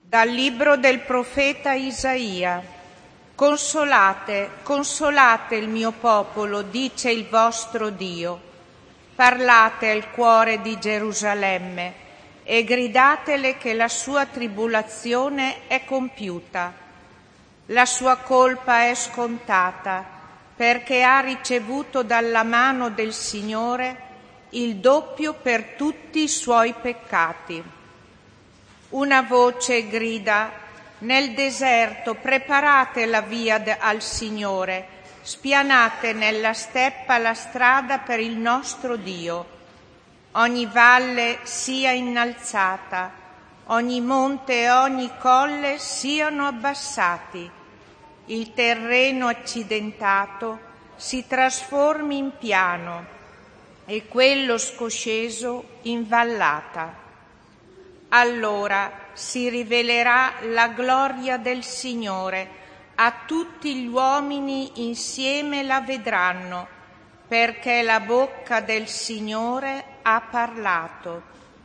Dal libro del profeta Isaia. Consolate, consolate il mio popolo, dice il vostro Dio. Parlate al cuore di Gerusalemme e gridatele che la sua tribolazione è compiuta. La sua colpa è scontata, perché ha ricevuto dalla mano del Signore il doppio per tutti i suoi peccati. Una voce grida: nel deserto preparate la via al Signore, spianate nella steppa la strada per il nostro Dio. Ogni valle sia innalzata, ogni monte e ogni colle siano abbassati. Il terreno accidentato si trasformi in piano e quello scosceso in vallata. Allora si rivelerà la gloria del Signore, a tutti gli uomini insieme la vedranno, perché la bocca del Signore ha parlato.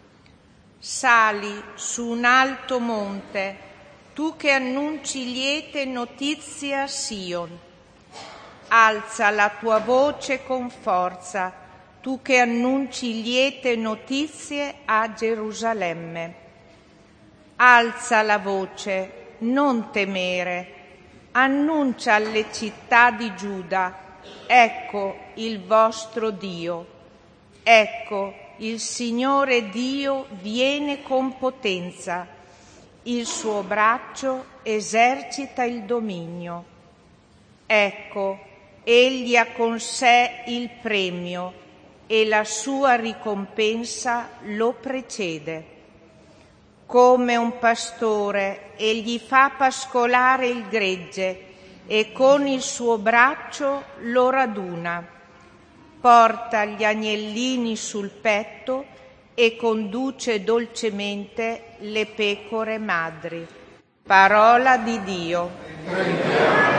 Sali su un alto monte, tu che annunci liete notizie a Sion. Alza la tua voce con forza, tu che annunci liete notizie a Gerusalemme. Alza la voce, non temere, annuncia alle città di Giuda: ecco il vostro Dio, ecco il Signore Dio viene con potenza, il suo braccio esercita il dominio. Ecco, egli ha con sé il premio e la sua ricompensa lo precede. Come un pastore egli fa pascolare il gregge e con il suo braccio lo raduna. Porta gli agnellini sul petto e conduce dolcemente le pecore madri. Parola di Dio.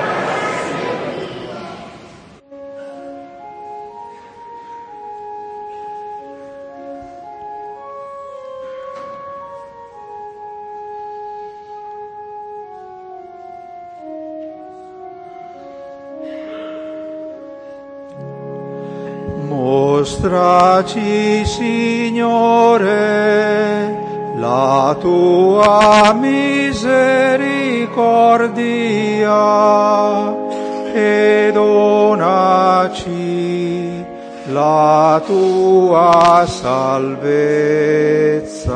Mostraci, Signore, la tua misericordia e donaci la tua salvezza.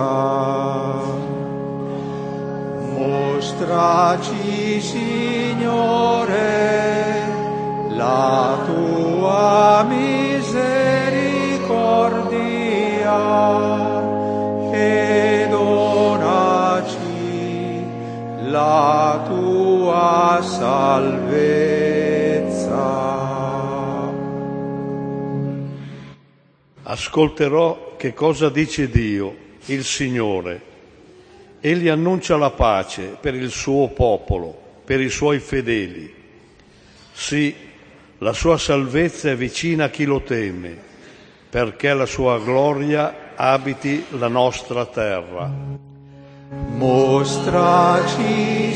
Mostraci, Signore, la tua misericordia e donaci la tua salvezza. Ascolterò che cosa dice Dio, il Signore. Egli annuncia la pace per il suo popolo, per i suoi fedeli. Sì, la sua salvezza è vicina a chi lo teme, perché la sua gloria abiti la nostra terra. Mostraci,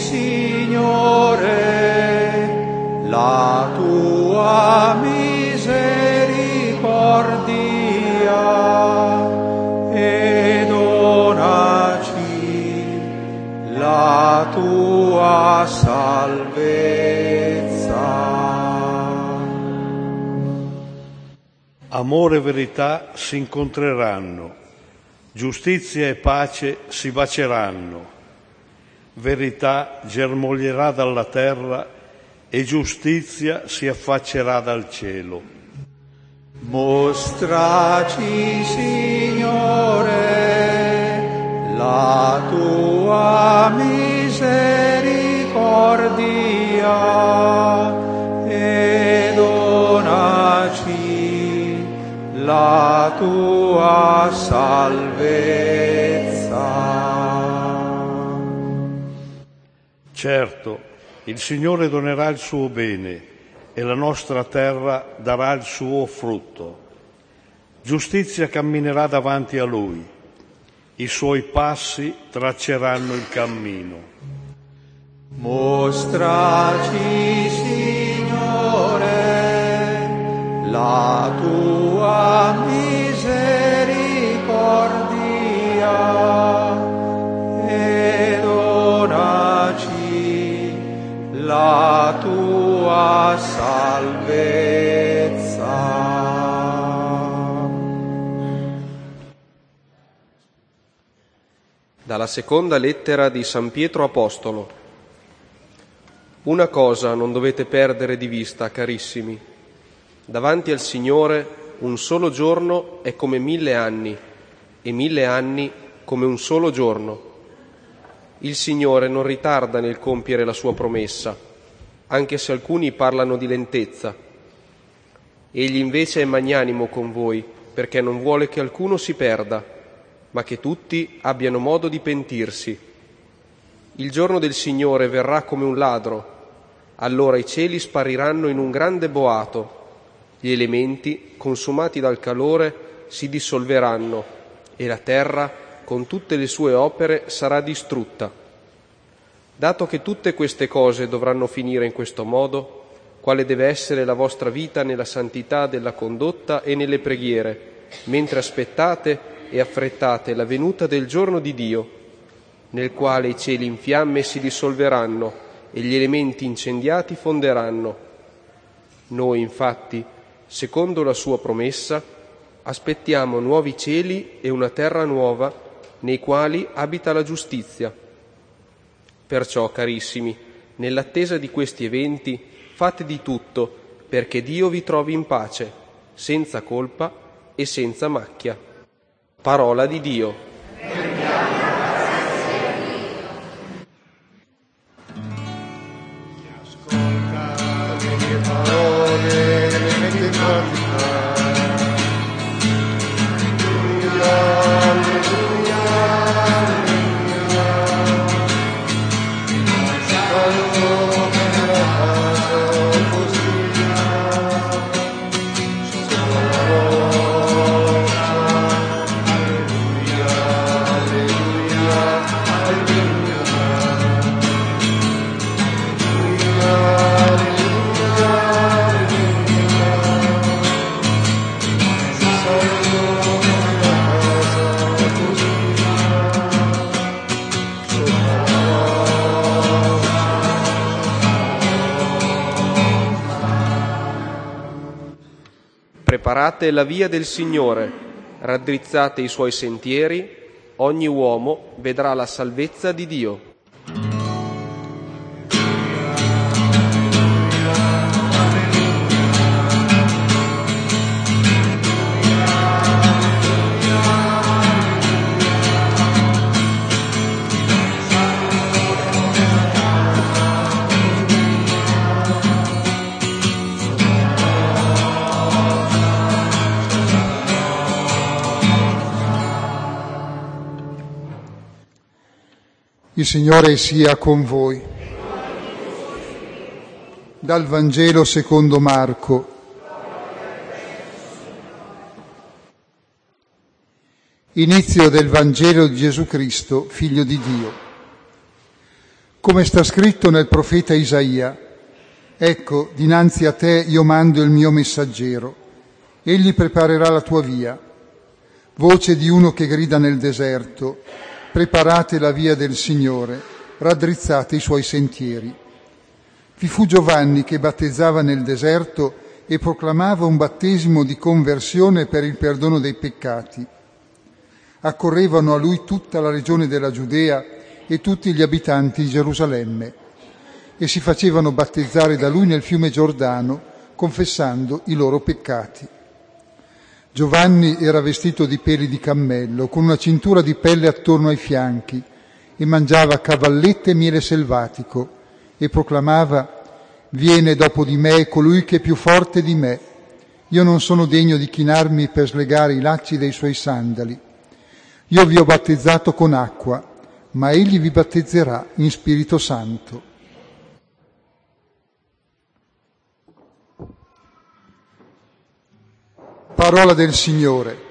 Signore, la tua misericordia e donaci la tua salvezza. Amore e verità si incontreranno, giustizia e pace si baceranno. Verità germoglierà dalla terra e giustizia si affaccerà dal cielo. Mostraci, Signore, la tua misericordia e donaci la tua salvezza. Certo, il Signore donerà il suo bene e la nostra terra darà il suo frutto. Giustizia camminerà davanti a Lui. i suoi passi tracceranno il cammino. Mostraci, Signore, la tua misericordia e donaci la tua salvezza. Dalla seconda lettera di San Pietro Apostolo. Una cosa non dovete perdere di vista, carissimi. Davanti al Signore un solo giorno è come 1000 anni e 1000 anni come un solo giorno. Il Signore non ritarda nel compiere la sua promessa, anche se alcuni parlano di lentezza. Egli invece è magnanimo con voi, perché non vuole che alcuno si perda, ma che tutti abbiano modo di pentirsi. Il giorno del Signore verrà come un ladro. Allora i cieli spariranno in un grande boato, gli elementi, consumati dal calore, si dissolveranno e la terra, con tutte le sue opere, sarà distrutta. Dato che tutte queste cose dovranno finire in questo modo, quale deve essere la vostra vita nella santità della condotta e nelle preghiere, mentre aspettate e affrettate la venuta del giorno di Dio, nel quale i cieli in fiamme si dissolveranno e gli elementi incendiati fonderanno. Noi, infatti, secondo la sua promessa, aspettiamo nuovi cieli e una terra nuova, nei quali abita la giustizia. Perciò, carissimi, nell'attesa di questi eventi, fate di tutto perché Dio vi trovi in pace, senza colpa e senza macchia. Parola di Dio. Ascolta le mie parole, le mette in pratica. Alleluia, alleluia, alleluia. Salvo nella casa postina, sotto la roccia. Alleluia, alleluia, alleluia. Preparate la via del Signore, raddrizzate i suoi sentieri, ogni uomo vedrà la salvezza di Dio. Il Signore sia con voi. Dal Vangelo secondo Marco. Inizio del Vangelo di Gesù Cristo, Figlio di Dio. Come sta scritto nel profeta Isaia: ecco, dinanzi a te io mando il mio messaggero, egli preparerà la tua via. Voce di uno che grida nel deserto: preparate la via del Signore, raddrizzate i suoi sentieri. Vi fu Giovanni che battezzava nel deserto e proclamava un battesimo di conversione per il perdono dei peccati. Accorrevano a lui tutta la regione della Giudea e tutti gli abitanti di Gerusalemme e si facevano battezzare da lui nel fiume Giordano, confessando i loro peccati. Giovanni era vestito di peli di cammello, con una cintura di pelle attorno ai fianchi, e mangiava cavallette e miele selvatico, e proclamava: viene dopo di me colui che è più forte di me. Io non sono degno di chinarmi per slegare i lacci dei suoi sandali. Io vi ho battezzato con acqua, ma egli vi battezzerà in Spirito Santo. Parola del Signore.